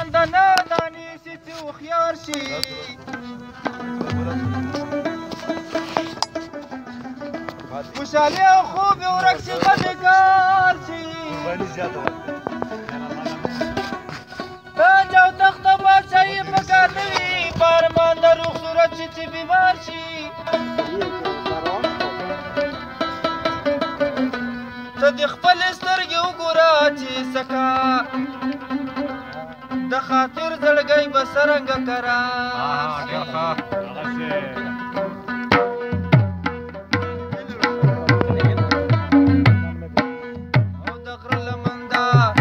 د نادانې سي چې هوښیار شي خوشحالي او خوب یې ورک شي غمګار شي تاج او تخت او بادشاهي په کار نه وي په ارمان د روغ صورت شي چې بیمار شي ته د خپلې سترګې وګوره چې سکه د خاطر زړګی به څرنګه کرار شي او د غره لمنده